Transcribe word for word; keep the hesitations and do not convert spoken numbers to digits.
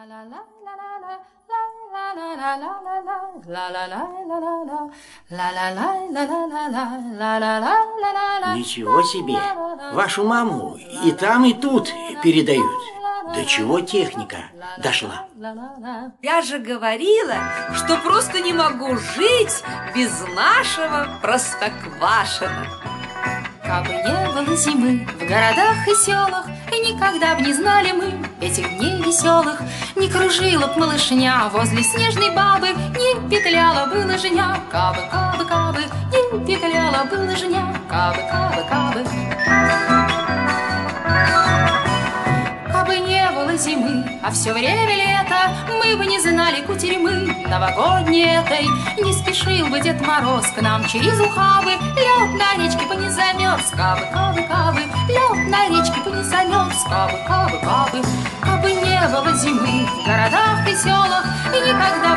Ничего себе! Вашу маму и там, и тут передают. До чего техника дошла? Я же говорила, что просто не могу жить без нашего Простоквашино. Кабы не было зимы в городах и селах, и никогда б не знали мы этих дней веселых, не кружила б малышня возле снежной бабы, не петляла бы лыжня. Кабы, кабы, кабы, не петляла бы лыжня. Кабы, кабы, кабы. Кабы не было зимы, а все время лето, мы бы не знали кутерьмы новогодней этой. Не спешил бы Дед Мороз к нам через ухабы, лед на речке бы не замерз. Кабы, кабы, кабы, лед на речке бы не замерз. Кабы, кабы, кабы. Кабы не было зимы в городах и селах, и никогда